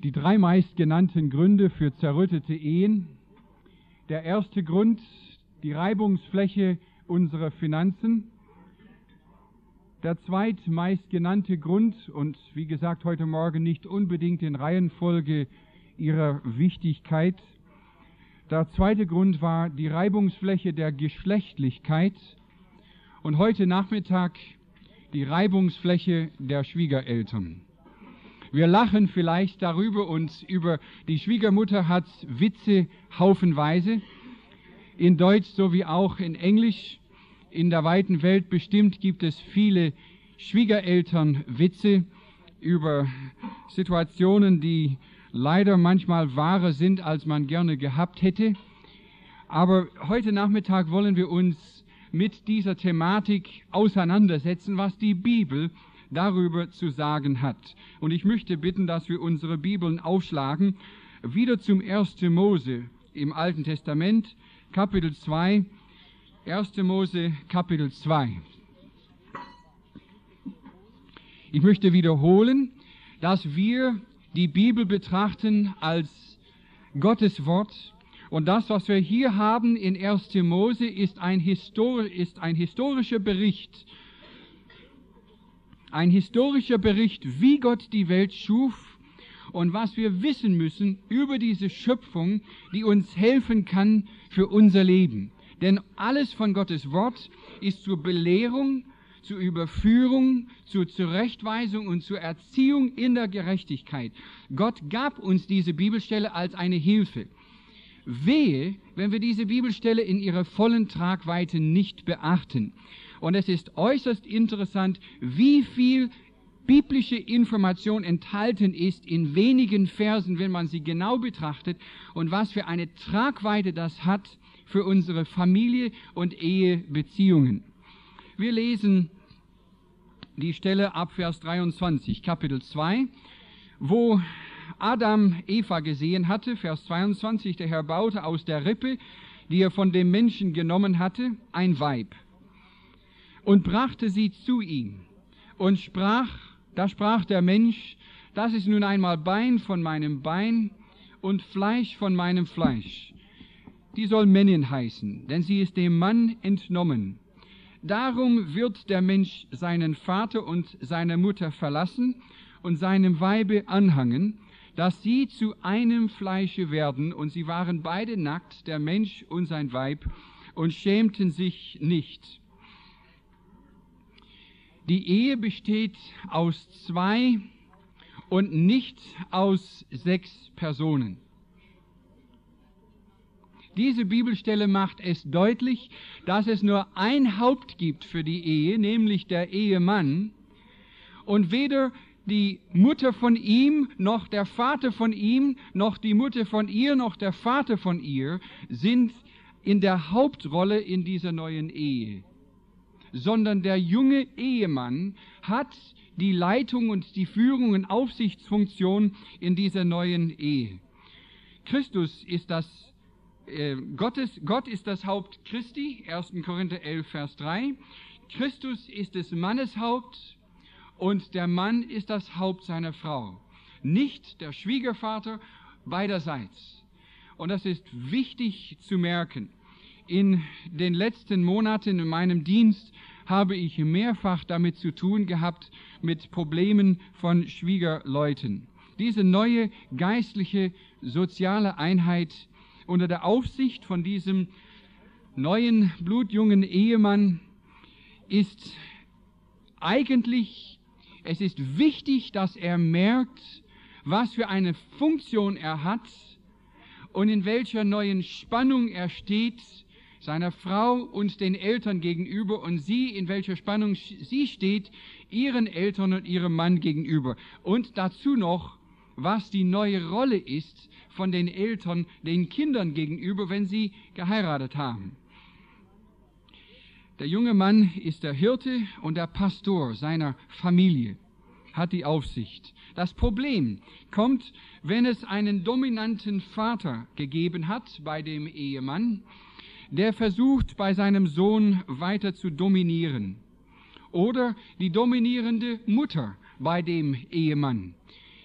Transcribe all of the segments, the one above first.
Die drei meistgenannten Gründe für zerrüttete Ehen. Der erste Grund, die Reibungsfläche unserer Finanzen. Der zweitmeistgenannte Grund, und wie gesagt heute Morgen nicht unbedingt in Reihenfolge ihrer Wichtigkeit. Der zweite Grund war die Reibungsfläche der Geschlechtlichkeit und heute Nachmittag die Reibungsfläche der Schwiegereltern. Wir lachen vielleicht darüber und über die Schwiegermutter hat Witze haufenweise, in Deutsch sowie auch in Englisch. In der weiten Welt bestimmt gibt es viele Schwiegerelternwitze über Situationen, die leider manchmal wahrer sind, als man gerne gehabt hätte. Aber heute Nachmittag wollen wir uns mit dieser Thematik auseinandersetzen, was die Bibel darüber zu sagen hat. Und ich möchte bitten, dass wir unsere Bibeln aufschlagen, wieder zum 1. Mose im Alten Testament, Kapitel 2, 1. Mose, Kapitel 2. Ich möchte wiederholen, dass wir die Bibel betrachten als Gottes Wort. Und das, was wir hier haben in 1. Mose, ist ein historischer Bericht. Ein historischer Bericht, wie Gott die Welt schuf und was wir wissen müssen über diese Schöpfung, die uns helfen kann für unser Leben. Denn alles von Gottes Wort ist zur Belehrung, zur Überführung, zur Zurechtweisung und zur Erziehung in der Gerechtigkeit. Gott gab uns diese Bibelstelle als eine Hilfe. Wehe, wenn wir diese Bibelstelle in ihrer vollen Tragweite nicht beachten. Und es ist äußerst interessant, wie viel biblische Information enthalten ist in wenigen Versen, wenn man sie genau betrachtet, und was für eine Tragweite das hat für unsere Familie und Ehebeziehungen. Wir lesen die Stelle ab Vers 23, Kapitel 2, wo Adam Eva gesehen hatte, Vers 22, der Herr baute aus der Rippe, die er von dem Menschen genommen hatte, ein Weib und brachte sie zu ihm und da sprach der Mensch, das ist nun einmal Bein von meinem Bein und Fleisch von meinem Fleisch. Die soll Männin heißen, denn sie ist dem Mann entnommen. Darum wird der Mensch seinen Vater und seine Mutter verlassen und seinem Weibe anhangen, dass sie zu einem Fleische werden, und sie waren beide nackt, der Mensch und sein Weib, und schämten sich nicht. Die Ehe besteht aus 2 und nicht aus 6 Personen. Diese Bibelstelle macht es deutlich, dass es nur ein Haupt gibt für die Ehe, nämlich der Ehemann, und weder die Mutter von ihm, noch der Vater von ihm, noch die Mutter von ihr, noch der Vater von ihr sind in der Hauptrolle in dieser neuen Ehe, sondern der junge Ehemann hat die Leitung und die Führung und Aufsichtsfunktion in dieser neuen Ehe. Christus ist Gott ist das Haupt Christi, 1. Korinther 11, Vers 3. Christus ist des Mannes Haupt und der Mann ist das Haupt seiner Frau, nicht der Schwiegervater beiderseits. Und das ist wichtig zu merken. In den letzten Monaten in meinem Dienst habe ich mehrfach damit zu tun gehabt, mit Problemen von Schwiegerleuten. Diese neue geistliche, soziale Einheit unter der Aufsicht von diesem neuen, blutjungen Ehemann ist eigentlich, es ist wichtig, dass er merkt, was für eine Funktion er hat und in welcher neuen Spannung er steht, seiner Frau und den Eltern gegenüber, und sie, in welcher Spannung sie steht, ihren Eltern und ihrem Mann gegenüber. Und dazu noch, was die neue Rolle ist von den Eltern den Kindern gegenüber, wenn sie geheiratet haben. Der junge Mann ist der Hirte und der Pastor seiner Familie, hat die Aufsicht. Das Problem kommt, wenn es einen dominanten Vater gegeben hat bei dem Ehemann, der versucht, bei seinem Sohn weiter zu dominieren. Oder die dominierende Mutter bei dem Ehemann,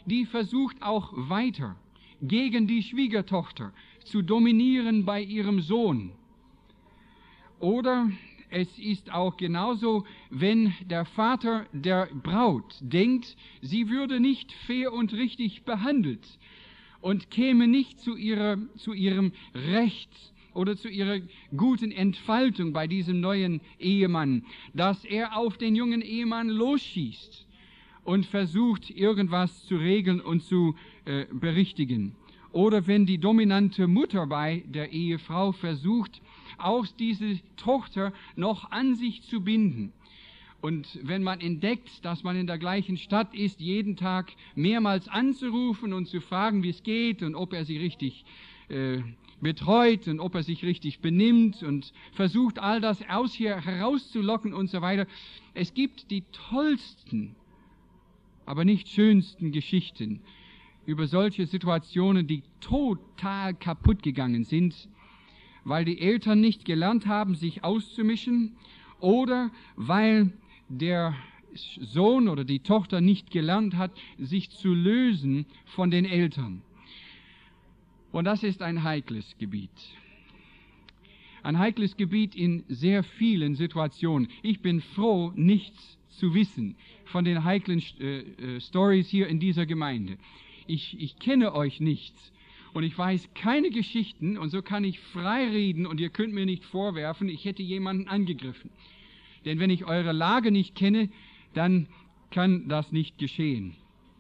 die versucht auch weiter gegen die Schwiegertochter zu dominieren bei ihrem Sohn. Oder es ist auch genauso, wenn der Vater der Braut denkt, sie würde nicht fair und richtig behandelt und käme nicht zu ihrem Recht oder zu ihrer guten Entfaltung bei diesem neuen Ehemann, dass er auf den jungen Ehemann losschießt und versucht, irgendwas zu regeln und zu berichtigen. Oder wenn die dominante Mutter bei der Ehefrau versucht, auch diese Tochter noch an sich zu binden. Und wenn man entdeckt, dass man in der gleichen Stadt ist, jeden Tag mehrmals anzurufen und zu fragen, wie es geht und ob er sie richtig betreut und ob er sich richtig benimmt und versucht, all das aus hier herauszulocken und so weiter. Es gibt die tollsten, aber nicht schönsten Geschichten über solche Situationen, die total kaputt gegangen sind, weil die Eltern nicht gelernt haben, sich auszumischen oder weil der Sohn oder die Tochter nicht gelernt hat, sich zu lösen von den Eltern. Und das ist ein heikles Gebiet. Ein heikles Gebiet in sehr vielen Situationen. Ich bin froh, nichts zu wissen von den heiklen Stories hier in dieser Gemeinde. Ich kenne euch nicht und ich weiß keine Geschichten und so kann ich frei reden und ihr könnt mir nicht vorwerfen, ich hätte jemanden angegriffen. Denn wenn ich eure Lage nicht kenne, dann kann das nicht geschehen.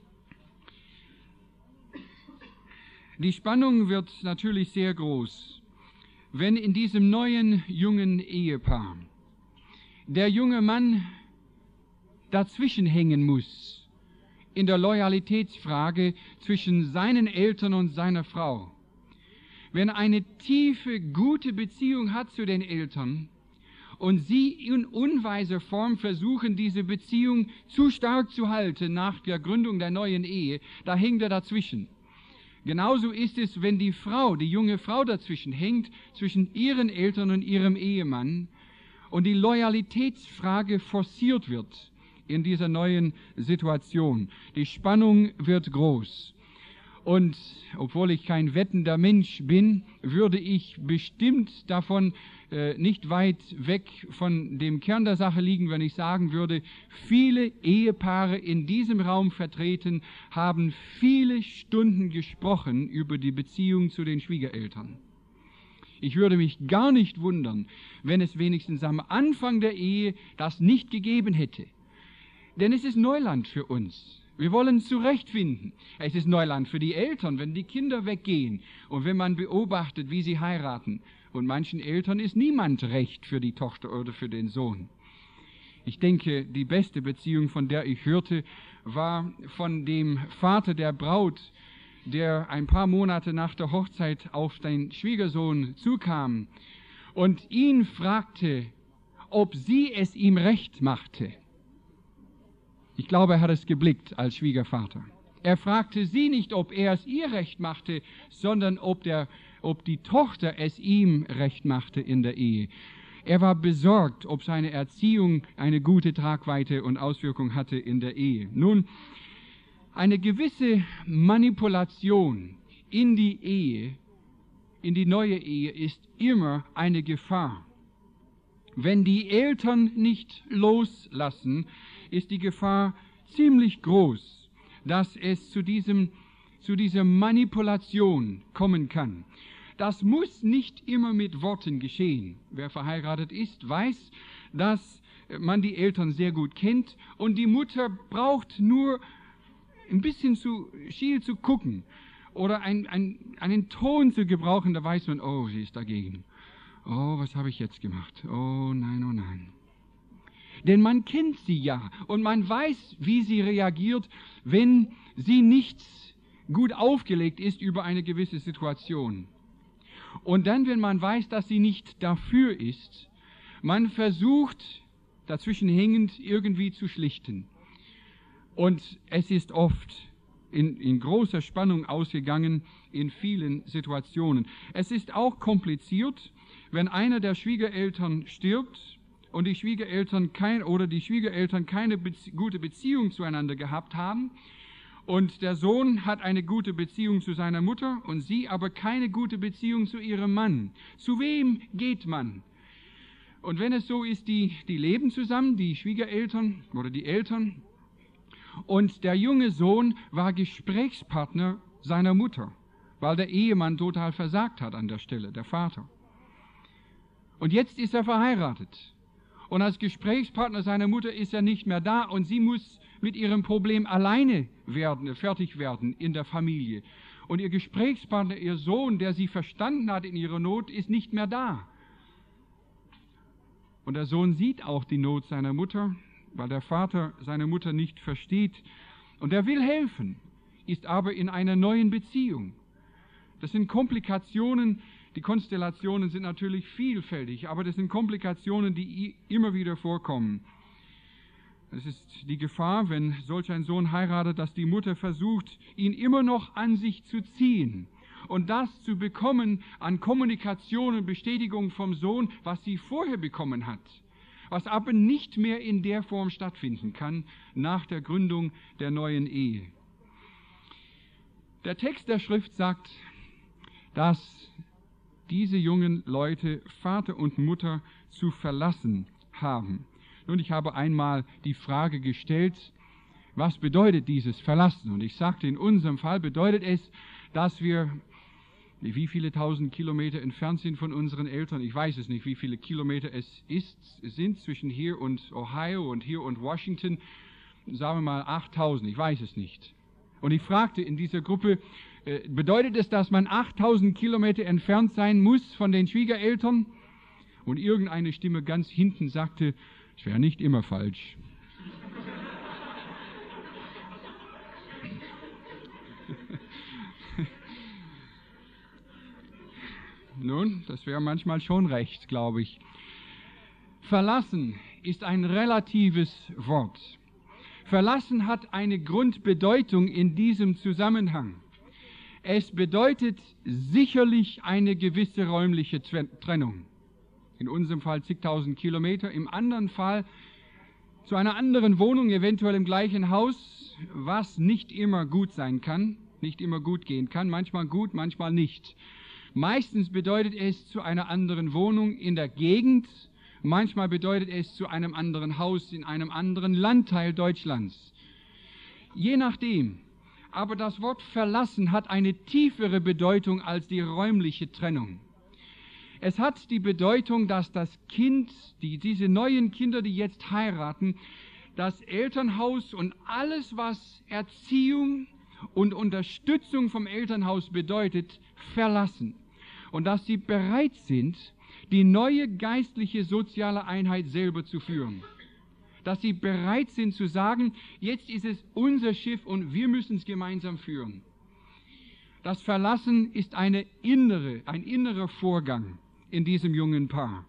Die Spannung wird natürlich sehr groß, wenn in diesem neuen jungen Ehepaar der junge Mann dazwischen hängen muss in der Loyalitätsfrage zwischen seinen Eltern und seiner Frau. Wenn eine tiefe, gute Beziehung hat zu den Eltern und sie in unweiser Form versuchen, diese Beziehung zu stark zu halten nach der Gründung der neuen Ehe, da hängt er dazwischen. Genauso ist es, wenn die Frau, die junge Frau dazwischen hängt, zwischen ihren Eltern und ihrem Ehemann und die Loyalitätsfrage forciert wird in dieser neuen Situation. Die Spannung wird groß. Und obwohl ich kein wettender Mensch bin, würde ich bestimmt davon nicht weit weg von dem Kern der Sache liegen, wenn ich sagen würde, viele Ehepaare in diesem Raum vertreten haben viele Stunden gesprochen über die Beziehung zu den Schwiegereltern. Ich würde mich gar nicht wundern, wenn es wenigstens am Anfang der Ehe das nicht gegeben hätte. Denn es ist Neuland für uns. Wir wollen zurechtfinden. Es ist Neuland für die Eltern, wenn die Kinder weggehen und wenn man beobachtet, wie sie heiraten. Und manchen Eltern ist niemand recht für die Tochter oder für den Sohn. Ich denke, die beste Beziehung, von der ich hörte, war von dem Vater der Braut, der ein paar Monate nach der Hochzeit auf den Schwiegersohn zukam und ihn fragte, ob sie es ihm recht machte. Ich glaube, er hat es geblickt als Schwiegervater. Er fragte sie nicht, ob er es ihr recht machte, sondern ob die Tochter es ihm recht machte in der Ehe. Er war besorgt, ob seine Erziehung eine gute Tragweite und Auswirkung hatte in der Ehe. Nun, eine gewisse Manipulation in die Ehe, in die neue Ehe, ist immer eine Gefahr. Wenn die Eltern nicht loslassen, ist die Gefahr ziemlich groß, dass es zu dieser Manipulation kommen kann. Das muss nicht immer mit Worten geschehen. Wer verheiratet ist, weiß, dass man die Eltern sehr gut kennt und die Mutter braucht nur ein bisschen zu schiel zu gucken oder einen Ton zu gebrauchen, da weiß man, oh, sie ist dagegen. Oh, was habe ich jetzt gemacht? Oh nein, oh nein. Denn man kennt sie ja und man weiß, wie sie reagiert, wenn sie nicht gut aufgelegt ist über eine gewisse Situation. Und dann, wenn man weiß, dass sie nicht dafür ist, man versucht, dazwischen hängend irgendwie zu schlichten. Und es ist oft in großer Spannung ausgegangen in vielen Situationen. Es ist auch kompliziert, wenn einer der Schwiegereltern stirbt und die Schwiegereltern keine gute Beziehung zueinander gehabt haben Und der Sohn hat eine gute Beziehung zu seiner Mutter und sie aber keine gute Beziehung zu ihrem Mann. Zu wem geht man? Und wenn es so ist, die leben zusammen, die Schwiegereltern oder die Eltern, und der junge Sohn war Gesprächspartner seiner Mutter, weil der Ehemann total versagt hat an der Stelle, der Vater. Und jetzt ist er verheiratet. Und als Gesprächspartner seiner Mutter ist er nicht mehr da und sie muss mit ihrem Problem alleine fertig werden in der Familie. Und ihr Gesprächspartner, ihr Sohn, der sie verstanden hat in ihrer Not, ist nicht mehr da. Und der Sohn sieht auch die Not seiner Mutter, weil der Vater seine Mutter nicht versteht. Und er will helfen, ist aber in einer neuen Beziehung. Das sind Komplikationen, die Konstellationen sind natürlich vielfältig, aber das sind Komplikationen, die immer wieder vorkommen. Es ist die Gefahr, wenn solch ein Sohn heiratet, dass die Mutter versucht, ihn immer noch an sich zu ziehen und das zu bekommen an Kommunikation und Bestätigung vom Sohn, was sie vorher bekommen hat, was aber nicht mehr in der Form stattfinden kann nach der Gründung der neuen Ehe. Der Text der Schrift sagt, dass diese jungen Leute Vater und Mutter zu verlassen haben. Nun, ich habe einmal die Frage gestellt, was bedeutet dieses Verlassen? Und ich sagte, in unserem Fall bedeutet es, dass wir wie viele 1000 Kilometer entfernt sind von unseren Eltern. Ich weiß es nicht, wie viele Kilometer es sind zwischen hier und Ohio und hier und Washington. Sagen wir mal 8000, ich weiß es nicht. Und ich fragte in dieser Gruppe, bedeutet es, dass man 8000 Kilometer entfernt sein muss von den Schwiegereltern? Und irgendeine Stimme ganz hinten sagte, es wäre nicht immer falsch. Nun, das wäre manchmal schon recht, glaube ich. Verlassen ist ein relatives Wort. Verlassen hat eine Grundbedeutung in diesem Zusammenhang. Es bedeutet sicherlich eine gewisse räumliche Trennung. In unserem Fall zigtausend Kilometer, im anderen Fall zu einer anderen Wohnung, eventuell im gleichen Haus, was nicht immer gut sein kann, nicht immer gut gehen kann, manchmal gut, manchmal nicht. Meistens bedeutet es zu einer anderen Wohnung in der Gegend, manchmal bedeutet es zu einem anderen Haus in einem anderen Landteil Deutschlands. Je nachdem. Aber das Wort verlassen hat eine tiefere Bedeutung als die räumliche Trennung. Es hat die Bedeutung, dass das Kind, diese neuen Kinder, die jetzt heiraten, das Elternhaus und alles, was Erziehung und Unterstützung vom Elternhaus bedeutet, verlassen. Und dass sie bereit sind, die neue geistliche soziale Einheit selber zu führen. Dass sie bereit sind zu sagen, jetzt ist es unser Schiff und wir müssen es gemeinsam führen. Das Verlassen ist ein innerer Vorgang in diesem jungen Paar.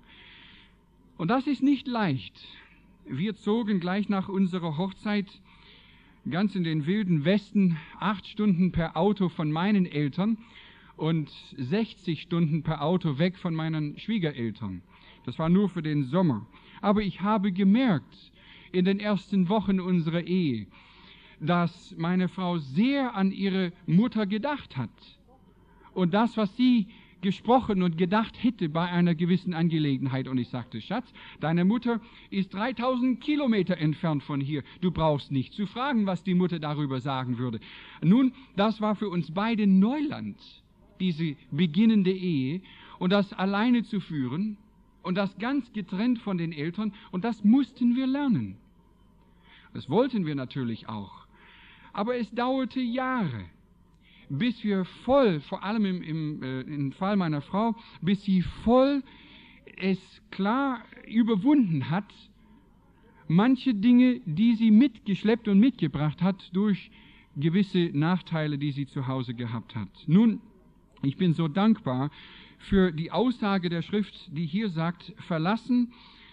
Und das ist nicht leicht. Wir zogen gleich nach unserer Hochzeit ganz in den wilden Westen 8 Stunden per Auto von meinen Eltern und 60 Stunden per Auto weg von meinen Schwiegereltern. Das war nur für den Sommer. Aber ich habe gemerkt, in den ersten Wochen unserer Ehe, dass meine Frau sehr an ihre Mutter gedacht hat. Und das, was sie gesprochen und gedacht hätte bei einer gewissen Angelegenheit. Und ich sagte, Schatz, deine Mutter ist 3000 Kilometer entfernt von hier. Du brauchst nicht zu fragen, was die Mutter darüber sagen würde. Nun, das war für uns beide Neuland, diese beginnende Ehe, und das alleine zu führen und das ganz getrennt von den Eltern, und das mussten wir lernen. Das wollten wir natürlich auch. Aber es dauerte Jahre, bis wir voll, vor allem im Fall meiner Frau, bis sie voll es klar überwunden hat, manche Dinge, die sie mitgeschleppt und mitgebracht hat durch gewisse Nachteile, die sie zu Hause gehabt hat. Nun, ich bin so dankbar für die Aussage der Schrift, die hier sagt, verlassen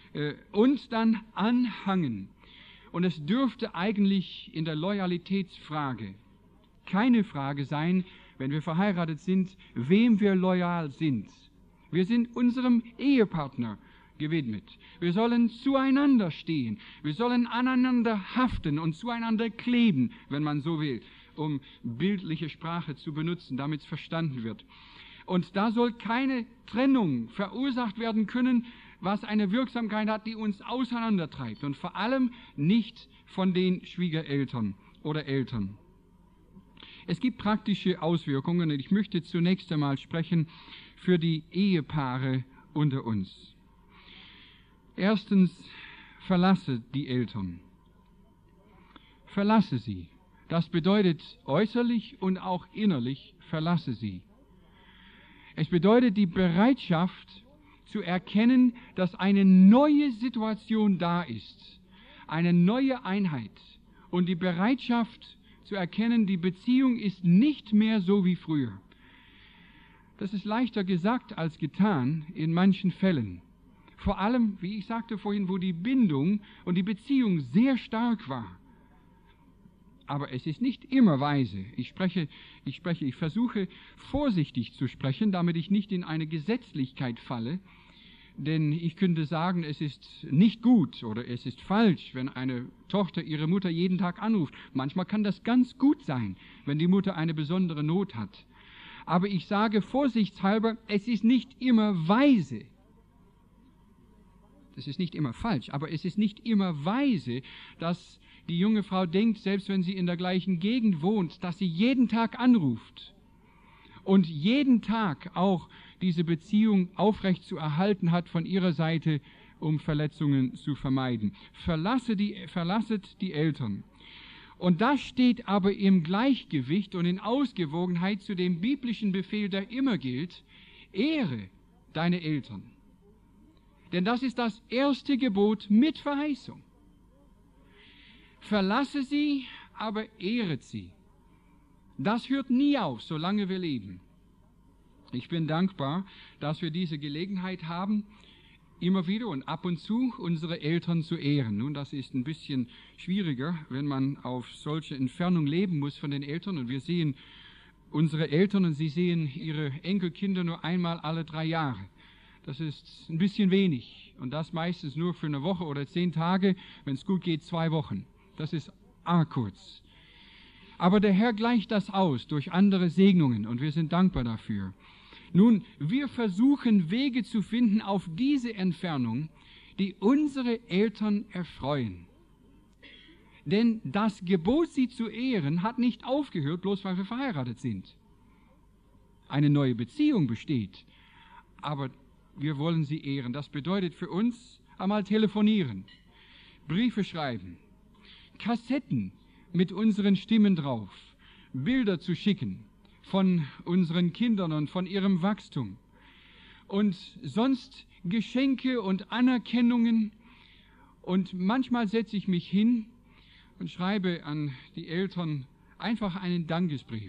und dann anhangen. Und es dürfte eigentlich in der Loyalitätsfrage keine Frage sein, wenn wir verheiratet sind, wem wir loyal sind. Wir sind unserem Ehepartner gewidmet. Wir sollen zueinander stehen. Wir sollen aneinander haften und zueinander kleben, wenn man so will. um bildliche Sprache zu benutzen, damit es verstanden wird. Und da soll keine Trennung verursacht werden können, was eine Wirksamkeit hat, die uns auseinandertreibt. Und vor allem nicht von den Schwiegereltern oder Eltern. Es gibt praktische Auswirkungen und ich möchte zunächst einmal sprechen für die Ehepaare unter uns. Erstens, verlasse die Eltern. Verlasse sie. Das bedeutet äußerlich und auch innerlich, verlasse sie. Es bedeutet die Bereitschaft zu erkennen, dass eine neue Situation da ist, eine neue Einheit und die Bereitschaft zu erkennen, die Beziehung ist nicht mehr so wie früher. Das ist leichter gesagt als getan in manchen Fällen. Vor allem, wie ich sagte vorhin, wo die Bindung und die Beziehung sehr stark war. Aber es ist nicht immer weise. Ich versuche vorsichtig zu sprechen, damit ich nicht in eine Gesetzlichkeit falle. Denn ich könnte sagen, es ist nicht gut oder es ist falsch, wenn eine Tochter ihre Mutter jeden Tag anruft. Manchmal kann das ganz gut sein, wenn die Mutter eine besondere Not hat. Aber ich sage vorsichtshalber, es ist nicht immer weise. Das ist nicht immer falsch, aber es ist nicht immer weise, dass die junge Frau denkt, selbst wenn sie in der gleichen Gegend wohnt, dass sie jeden Tag anruft und jeden Tag auch diese Beziehung aufrecht zu erhalten hat von ihrer Seite, um Verletzungen zu vermeiden. Verlasset die Eltern. Und das steht aber im Gleichgewicht und in Ausgewogenheit zu dem biblischen Befehl, der immer gilt: Ehre deine Eltern. Denn das ist das erste Gebot mit Verheißung. Verlasse sie, aber ehret sie. Das hört nie auf, solange wir leben. Ich bin dankbar, dass wir diese Gelegenheit haben, immer wieder und ab und zu unsere Eltern zu ehren. Nun, das ist ein bisschen schwieriger, wenn man auf solche Entfernung leben muss von den Eltern. Und wir sehen unsere Eltern und sie sehen ihre Enkelkinder nur einmal alle 3 Jahre. Das ist ein bisschen wenig. Und das meistens nur für eine Woche oder 10 Tage, wenn es gut geht, 2 Wochen. Das ist arg kurz. Aber der Herr gleicht das aus durch andere Segnungen und wir sind dankbar dafür. Nun, wir versuchen Wege zu finden auf diese Entfernung, die unsere Eltern erfreuen. Denn das Gebot, sie zu ehren, hat nicht aufgehört, bloß weil wir verheiratet sind. Eine neue Beziehung besteht, aber wir wollen sie ehren. Das bedeutet für uns einmal telefonieren, Briefe schreiben, Kassetten mit unseren Stimmen drauf, Bilder zu schicken von unseren Kindern und von ihrem Wachstum und sonst Geschenke und Anerkennungen. Und manchmal setze ich mich hin und schreibe an die Eltern einfach einen Dankesbrief.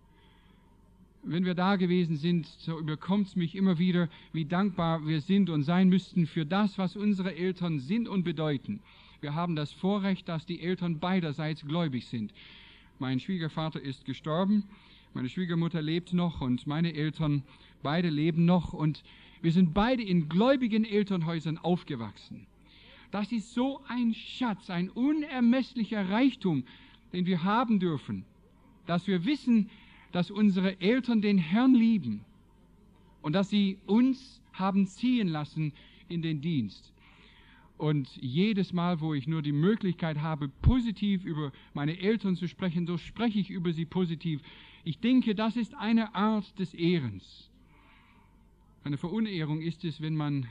Wenn wir da gewesen sind, so überkommt es mich immer wieder, wie dankbar wir sind und sein müssten für das, was unsere Eltern sind und bedeuten. Wir haben das Vorrecht, dass die Eltern beiderseits gläubig sind. Mein Schwiegervater ist gestorben, meine Schwiegermutter lebt noch und meine Eltern beide leben noch und wir sind beide in gläubigen Elternhäusern aufgewachsen. Das ist so ein Schatz, ein unermesslicher Reichtum, den wir haben dürfen, dass wir wissen, dass unsere Eltern den Herrn lieben und dass sie uns haben ziehen lassen in den Dienst. Und jedes Mal, wo ich nur die Möglichkeit habe, positiv über meine Eltern zu sprechen, so spreche ich über sie positiv. Ich denke, das ist eine Art des Ehrens. Eine Verunehrung ist es, wenn man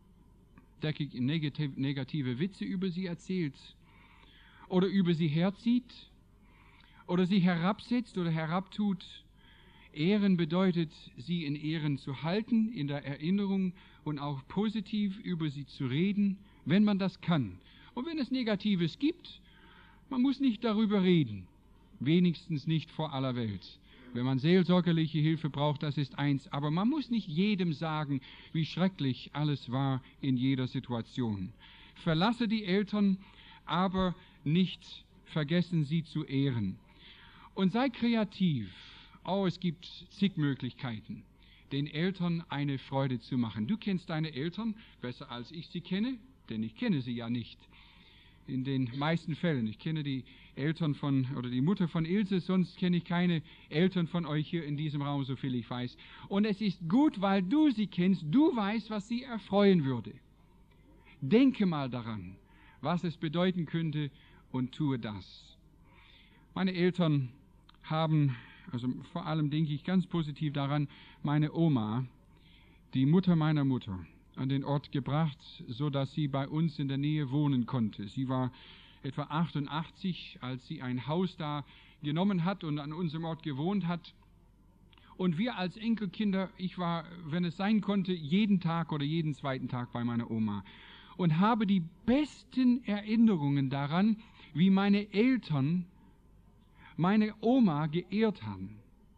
negative Witze über sie erzählt oder über sie herzieht oder sie herabsetzt oder herabtut. Ehren bedeutet, sie in Ehren zu halten, in der Erinnerung und auch positiv über sie zu reden, wenn man das kann. Und wenn es Negatives gibt, man muss nicht darüber reden, wenigstens nicht vor aller Welt. Wenn man seelsorgerliche Hilfe braucht, das ist eins, aber man muss nicht jedem sagen, wie schrecklich alles war in jeder Situation. Verlasse die Eltern, aber nicht vergessen, sie zu ehren. Und sei kreativ. Oh, es gibt zig Möglichkeiten, den Eltern eine Freude zu machen. Du kennst deine Eltern besser als ich sie kenne, denn ich kenne sie ja nicht. In den meisten Fällen. Ich kenne die Eltern oder die Mutter von Ilse, sonst kenne ich keine Eltern von euch hier in diesem Raum, so viel ich weiß. Und es ist gut, weil du sie kennst, du weißt, was sie erfreuen würde. Denke mal daran, was es bedeuten könnte und tue das. Meine Eltern haben, also vor allem denke ich ganz positiv daran, meine Oma, die Mutter meiner Mutter, an den Ort gebracht, so dass sie bei uns in der Nähe wohnen konnte. Sie war etwa 88, als sie ein Haus da genommen hat und an unserem Ort gewohnt hat. Und wir als Enkelkinder, ich war, wenn es sein konnte, jeden Tag oder jeden zweiten Tag bei meiner Oma und habe die besten Erinnerungen daran, wie meine Eltern meine Oma geehrt haben.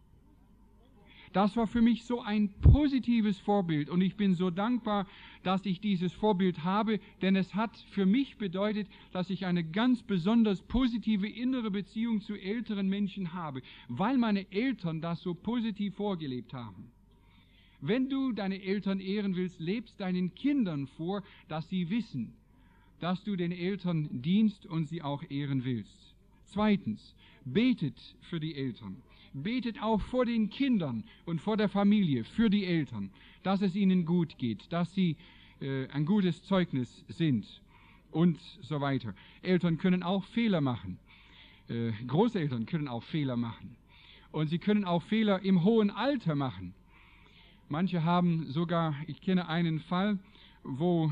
Das war für mich so ein positives Vorbild und ich bin so dankbar, dass ich dieses Vorbild habe, denn es hat für mich bedeutet, dass ich eine ganz besonders positive innere Beziehung zu älteren Menschen habe, weil meine Eltern das so positiv vorgelebt haben. Wenn du deine Eltern ehren willst, lebst deinen Kindern vor, dass sie wissen, dass du den Eltern dienst und sie auch ehren willst. Zweitens, betet für die Eltern. Betet auch vor den Kindern und vor der Familie für die Eltern, dass es ihnen gut geht, dass sie ein gutes Zeugnis sind und so weiter. Eltern können auch Fehler machen. Großeltern können auch Fehler machen. Und sie können auch Fehler im hohen Alter machen. Manche haben sogar, ich kenne einen Fall, wo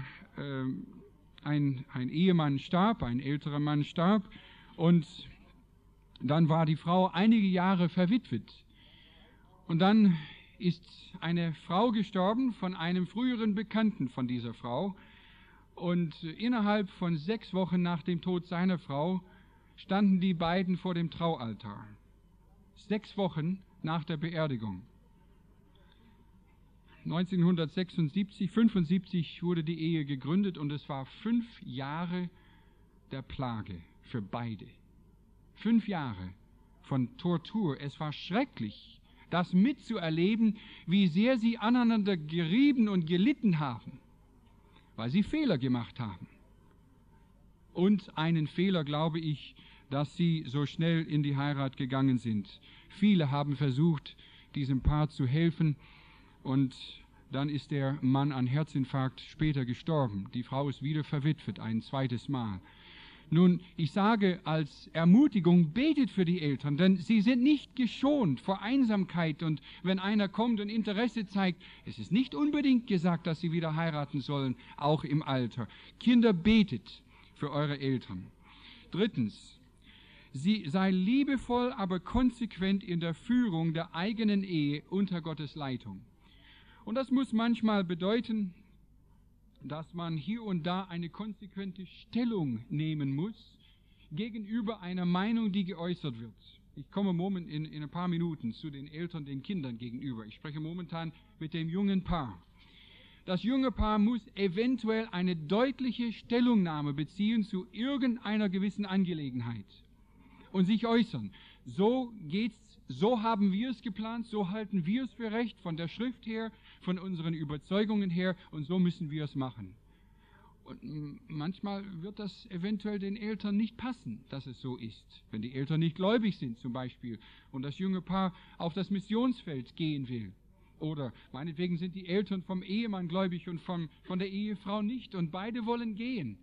ein Ehemann starb, ein älterer Mann starb und dann war die Frau einige Jahre verwitwet. Und dann ist eine Frau gestorben von einem früheren Bekannten von dieser Frau. Und innerhalb von 6 Wochen nach dem Tod seiner Frau standen die beiden vor dem Traualtar. 6 Wochen nach der Beerdigung. 1975 wurde die Ehe gegründet und es war 5 Jahre der Plage für beide. 5 Jahre von Tortur. Es war schrecklich, das mitzuerleben, wie sehr sie aneinander gerieben und gelitten haben, weil sie Fehler gemacht haben. Und einen Fehler, glaube ich, dass sie so schnell in die Heirat gegangen sind. Viele haben versucht, diesem Paar zu helfen und dann ist der Mann an Herzinfarkt später gestorben. Die Frau ist wieder verwitwet, ein zweites Mal. Nun, ich sage als Ermutigung, betet für die Eltern, denn sie sind nicht geschont vor Einsamkeit und wenn einer kommt und Interesse zeigt, es ist nicht unbedingt gesagt, dass sie wieder heiraten sollen, auch im Alter. Kinder, betet für eure Eltern. Drittens, sei liebevoll, aber konsequent in der Führung der eigenen Ehe unter Gottes Leitung. Und das muss manchmal bedeuten, dass man hier und da eine konsequente Stellung nehmen muss gegenüber einer Meinung, die geäußert wird. Ich komme in ein paar Minuten zu den Eltern, den Kindern gegenüber. Ich spreche momentan mit dem jungen Paar. Das junge Paar muss eventuell eine deutliche Stellungnahme beziehen zu irgendeiner gewissen Angelegenheit und sich äußern. So geht's, so haben wir es geplant, so halten wir es für recht von der Schrift her, von unseren Überzeugungen her und so müssen wir es machen. Und manchmal wird das eventuell den Eltern nicht passen, dass es so ist. Wenn die Eltern nicht gläubig sind zum Beispiel und das junge Paar auf das Missionsfeld gehen will. Oder meinetwegen sind die Eltern vom Ehemann gläubig und von der Ehefrau nicht und beide wollen gehen.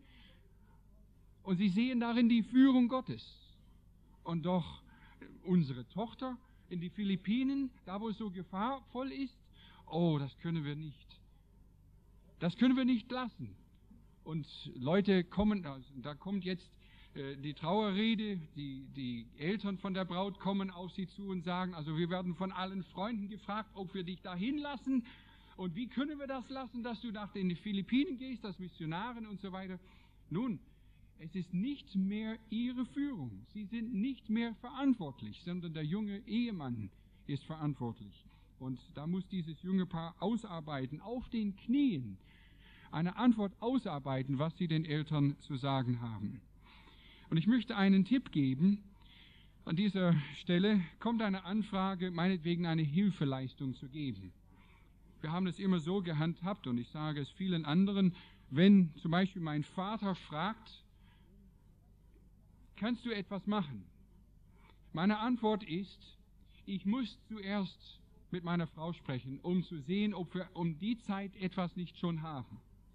Und sie sehen darin die Führung Gottes. Und doch unsere Tochter in die Philippinen, da wo es so gefahrvoll ist, oh, das können wir nicht. Das können wir nicht lassen. Und Leute kommen, da kommt jetzt die Trauerrede, die Eltern von der Braut kommen auf sie zu und sagen, also wir werden von allen Freunden gefragt, ob wir dich dahin lassen und wie können wir das lassen, dass du nach den Philippinen gehst, als Missionarin und so weiter. Nun, es ist nicht mehr ihre Führung. Sie sind nicht mehr verantwortlich, sondern der junge Ehemann ist verantwortlich. Und da muss dieses junge Paar ausarbeiten, auf den Knien, eine Antwort ausarbeiten, was sie den Eltern zu sagen haben. Und ich möchte einen Tipp geben. An dieser Stelle kommt eine Anfrage, meinetwegen eine Hilfeleistung zu geben. Wir haben es immer so gehandhabt und ich sage es vielen anderen, wenn zum Beispiel mein Vater fragt, kannst du etwas machen? Meine Antwort ist, ich muss zuerst mit meiner Frau sprechen, um zu sehen, ob wir um die Zeit etwas nicht schon haben.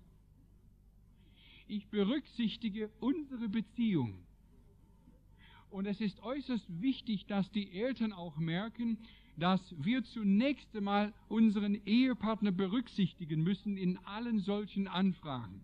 Ich berücksichtige unsere Beziehung. Und es ist äußerst wichtig, dass die Eltern auch merken, dass wir zunächst einmal unseren Ehepartner berücksichtigen müssen in allen solchen Anfragen.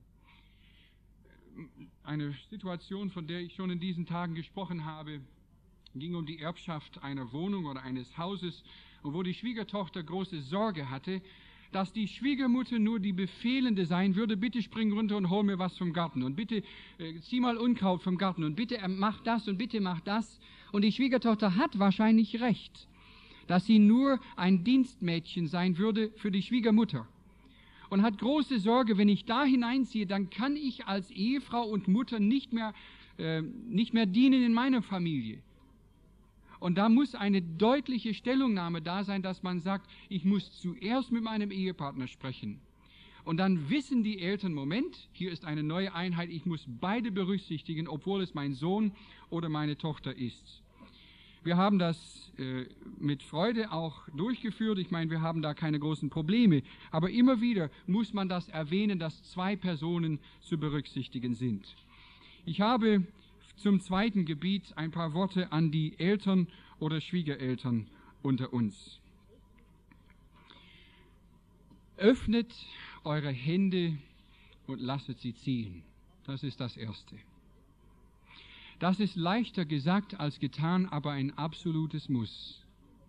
Eine Situation, von der ich schon in diesen Tagen gesprochen habe, ging um die Erbschaft einer Wohnung oder eines Hauses, wo die Schwiegertochter große Sorge hatte, dass die Schwiegermutter nur die Befehlende sein würde, bitte spring runter und hol mir was vom Garten und bitte zieh mal Unkraut vom Garten und bitte mach das und bitte mach das. Und die Schwiegertochter hat wahrscheinlich recht, dass sie nur ein Dienstmädchen sein würde für die Schwiegermutter. Und hat große Sorge, wenn ich da hineinziehe, dann kann ich als Ehefrau und Mutter nicht mehr dienen in meiner Familie. Und da muss eine deutliche Stellungnahme da sein, dass man sagt, ich muss zuerst mit meinem Ehepartner sprechen. Und dann wissen die Eltern, Moment, hier ist eine neue Einheit, ich muss beide berücksichtigen, obwohl es mein Sohn oder meine Tochter ist. Wir haben das mit Freude auch durchgeführt. Ich meine, wir haben da keine großen Probleme. Aber immer wieder muss man das erwähnen, dass zwei Personen zu berücksichtigen sind. Ich habe zum zweiten Gebiet ein paar Worte an die Eltern oder Schwiegereltern unter uns. Öffnet eure Hände und lasset sie ziehen. Das ist das Erste. Das ist leichter gesagt als getan, aber ein absolutes Muss.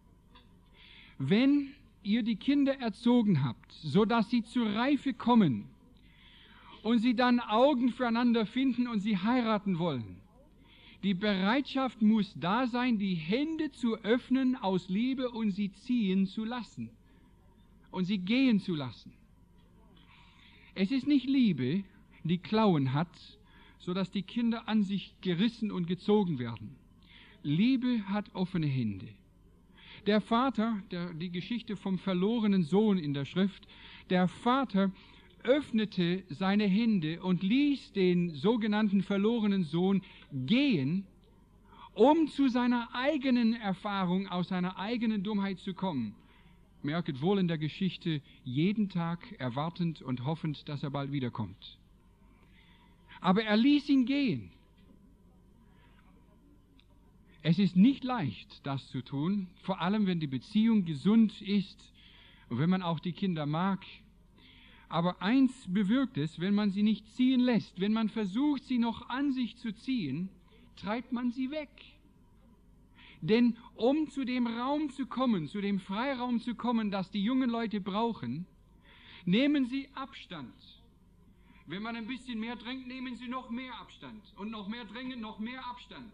Wenn ihr die Kinder erzogen habt, so dass sie zur Reife kommen und sie dann Augen füreinander finden und sie heiraten wollen, die Bereitschaft muss da sein, die Hände zu öffnen aus Liebe und sie ziehen zu lassen und sie gehen zu lassen. Es ist nicht Liebe, die Klauen hat, so dass die Kinder an sich gerissen und gezogen werden. Liebe hat offene Hände. Der Vater, die Geschichte vom verlorenen Sohn in der Schrift, der Vater öffnete seine Hände und ließ den sogenannten verlorenen Sohn gehen, um zu seiner eigenen Erfahrung, aus seiner eigenen Dummheit zu kommen. Merket wohl in der Geschichte, jeden Tag erwartend und hoffend, dass er bald wiederkommt. Aber er ließ ihn gehen. Es ist nicht leicht, das zu tun, vor allem wenn die Beziehung gesund ist und wenn man auch die Kinder mag. Aber eins bewirkt es, wenn man sie nicht ziehen lässt, wenn man versucht, sie noch an sich zu ziehen, treibt man sie weg. Denn um zu dem Raum zu kommen, zu dem Freiraum zu kommen, das die jungen Leute brauchen, nehmen sie Abstand. Wenn man ein bisschen mehr drängt, nehmen sie noch mehr Abstand. Und noch mehr drängen, noch mehr Abstand.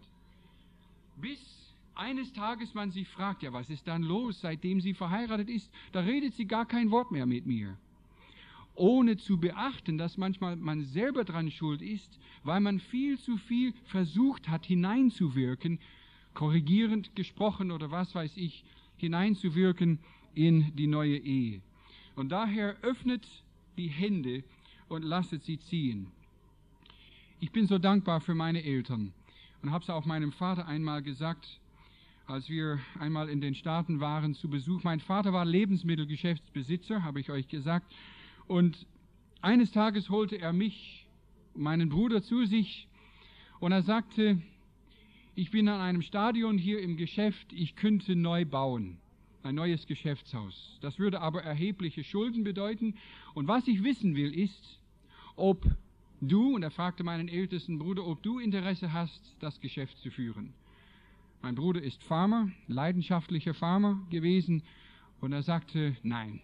Bis eines Tages man sie fragt, ja, was ist dann los, seitdem sie verheiratet ist? Da redet sie gar kein Wort mehr mit mir. Ohne zu beachten, dass manchmal man selber dran schuld ist, weil man viel zu viel versucht hat, hineinzuwirken, korrigierend gesprochen oder was weiß ich, hineinzuwirken in die neue Ehe. Und daher öffnet die Hände und lasset sie ziehen. Ich bin so dankbar für meine Eltern und habe es auch meinem Vater einmal gesagt, als wir einmal in den Staaten waren zu Besuch. Mein Vater war Lebensmittelgeschäftsbesitzer, habe ich euch gesagt, und eines Tages holte er mich, meinen Bruder, zu sich und er sagte, ich bin an einem Stadion hier im Geschäft, ich könnte neu bauen. Ein neues Geschäftshaus. Das würde aber erhebliche Schulden bedeuten. Und was ich wissen will, ist, ob du, und er fragte meinen ältesten Bruder, ob du Interesse hast, das Geschäft zu führen. Mein Bruder ist Farmer, leidenschaftlicher Farmer gewesen, und er sagte, nein.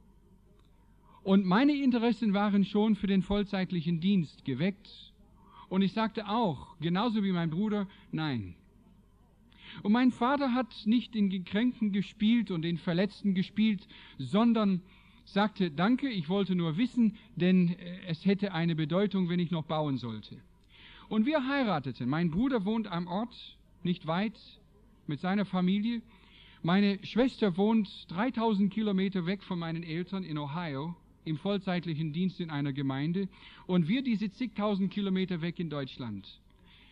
Und meine Interessen waren schon für den vollzeitlichen Dienst geweckt. Und ich sagte auch, genauso wie mein Bruder, nein. Und mein Vater hat nicht den Gekränkten gespielt und den Verletzten gespielt, sondern sagte, danke, ich wollte nur wissen, denn es hätte eine Bedeutung, wenn ich noch bauen sollte. Und wir heirateten. Mein Bruder wohnt am Ort, nicht weit, mit seiner Familie. Meine Schwester wohnt 3000 Kilometer weg von meinen Eltern in Ohio, im vollzeitlichen Dienst in einer Gemeinde. Und wir diese zigtausend Kilometer weg in Deutschland.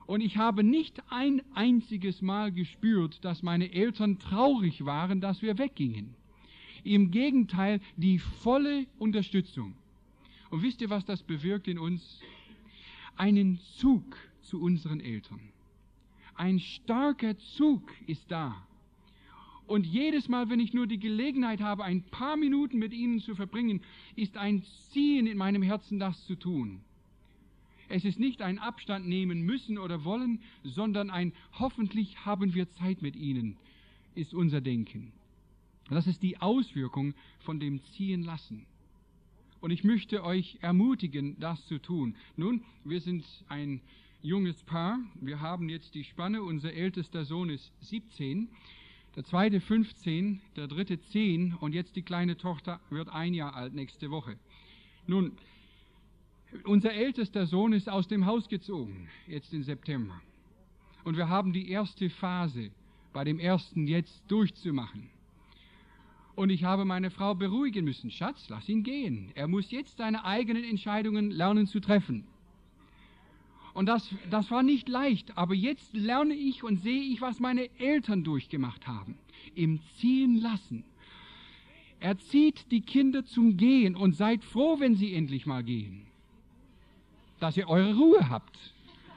Und ich habe nicht ein einziges Mal gespürt, dass meine Eltern traurig waren, dass wir weggingen. Im Gegenteil, die volle Unterstützung. Und wisst ihr, was das bewirkt in uns? Einen Zug zu unseren Eltern. Ein starker Zug ist da. Und jedes Mal, wenn ich nur die Gelegenheit habe, ein paar Minuten mit ihnen zu verbringen, ist ein Ziehen in meinem Herzen, das zu tun. Es ist nicht ein Abstand nehmen müssen oder wollen, sondern ein hoffentlich haben wir Zeit mit ihnen, ist unser Denken. Das ist die Auswirkung von dem Ziehen lassen. Und ich möchte euch ermutigen, das zu tun. Nun, wir sind ein junges Paar. Wir haben jetzt die Spanne. Unser ältester Sohn ist 17, der zweite 15, der dritte 10 und jetzt die kleine Tochter wird 1 Jahr alt nächste Woche. Nun, unser ältester Sohn ist aus dem Haus gezogen, jetzt im September. Und wir haben die erste Phase bei dem ersten jetzt durchzumachen. Und ich habe meine Frau beruhigen müssen. Schatz, lass ihn gehen. Er muss jetzt seine eigenen Entscheidungen lernen zu treffen. Und das war nicht leicht, aber jetzt lerne ich und sehe ich, was meine Eltern durchgemacht haben. Im Ziehen lassen. Erzieht die Kinder zum Gehen und seid froh, wenn sie endlich mal gehen. Dass ihr eure Ruhe habt.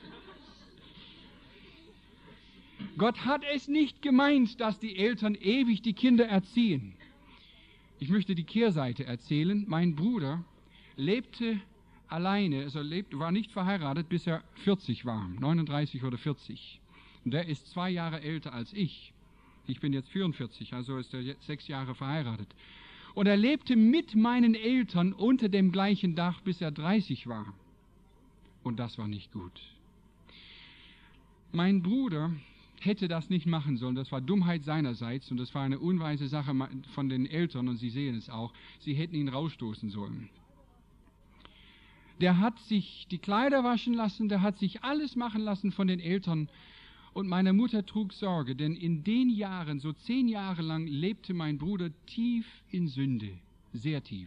Gott hat es nicht gemeint, dass die Eltern ewig die Kinder erziehen. Ich möchte die Kehrseite erzählen. Mein Bruder lebte alleine, war nicht verheiratet, bis er 40 war, 39 oder 40. Und der ist 2 Jahre älter als ich. Ich bin jetzt 44, also ist er jetzt 6 Jahre verheiratet. Und er lebte mit meinen Eltern unter dem gleichen Dach, bis er 30 war. Und das war nicht gut. Mein Bruder hätte das nicht machen sollen. Das war Dummheit seinerseits und das war eine unweise Sache von den Eltern und sie sehen es auch. Sie hätten ihn rausstoßen sollen. Der hat sich die Kleider waschen lassen, der hat sich alles machen lassen von den Eltern und meine Mutter trug Sorge, denn in den Jahren, so 10 Jahre lang, lebte mein Bruder tief in Sünde, sehr tief.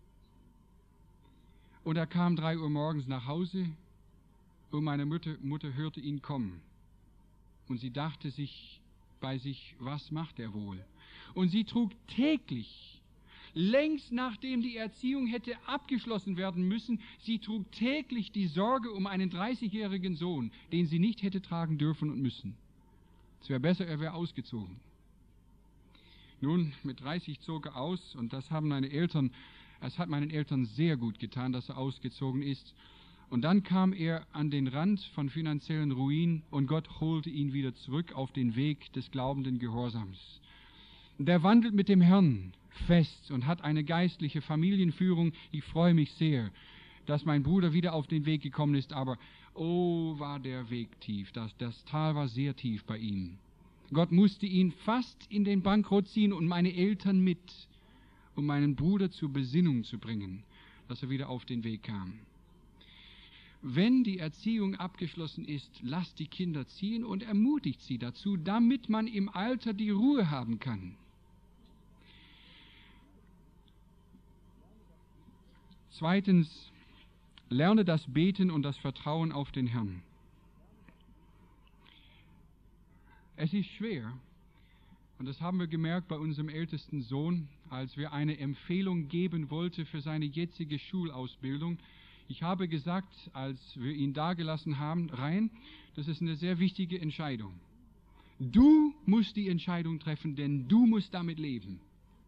Und er kam 3 Uhr morgens nach Hause und meine Mutter hörte ihn kommen. Und sie dachte sich bei sich, was macht er wohl? Und sie trug täglich, längst nachdem die Erziehung hätte abgeschlossen werden müssen, sie trug täglich die Sorge um einen 30-jährigen Sohn, den sie nicht hätte tragen dürfen und müssen. Es wäre besser, er wäre ausgezogen. Nun, mit 30 zog er aus und es hat meinen Eltern sehr gut getan, dass er ausgezogen ist. Und dann kam er an den Rand von finanziellen Ruin und Gott holte ihn wieder zurück auf den Weg des glaubenden Gehorsams. Der wandelt mit dem Herrn fest und hat eine geistliche Familienführung. Ich freue mich sehr, dass mein Bruder wieder auf den Weg gekommen ist, aber oh, war der Weg tief. Das Tal war sehr tief bei ihm. Gott musste ihn fast in den Bankrott ziehen und meine Eltern mit, um meinen Bruder zur Besinnung zu bringen, dass er wieder auf den Weg kam. Wenn die Erziehung abgeschlossen ist, lasst die Kinder ziehen und ermutigt sie dazu, damit man im Alter die Ruhe haben kann. Zweitens, lerne das Beten und das Vertrauen auf den Herrn. Es ist schwer, und das haben wir gemerkt bei unserem ältesten Sohn, als wir eine Empfehlung geben wollten für seine jetzige Schulausbildung. Ich habe gesagt, als wir ihn dagelassen haben, Rhein, das ist eine sehr wichtige Entscheidung. Du musst die Entscheidung treffen, denn du musst damit leben.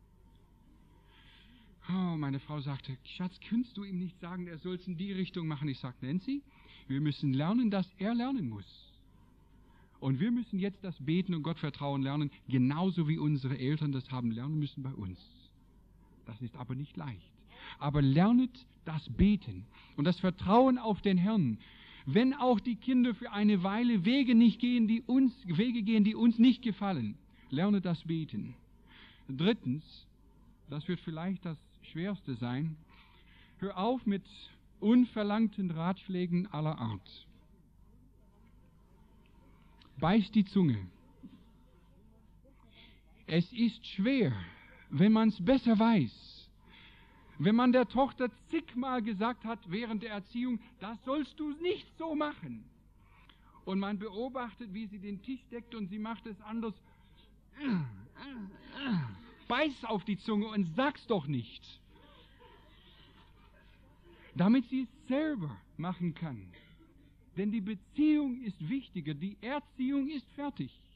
Oh, meine Frau sagte, Schatz, kannst du ihm nicht sagen, er soll es in die Richtung machen? Ich sagte, Nancy, wir müssen lernen, dass er lernen muss. Und wir müssen jetzt das Beten und Gottvertrauen lernen, genauso wie unsere Eltern das haben lernen müssen bei uns. Das ist aber nicht leicht. Aber lernet das Beten und das Vertrauen auf den Herrn. Wenn auch die Kinder für eine Weile Wege gehen, die uns nicht gefallen, lernet das Beten. Drittens, das wird vielleicht das Schwerste sein, hör auf mit unverlangten Ratschlägen aller Art. Beiß die Zunge. Es ist schwer, wenn man es besser weiß. Wenn man der Tochter zigmal gesagt hat während der Erziehung, das sollst du nicht so machen. und man beobachtet, wie sie den Tisch deckt und sie macht es anders. Beiß auf die Zunge und sag's doch nicht. Damit sie es selber machen kann. Denn die Beziehung ist wichtiger, die Erziehung ist fertig.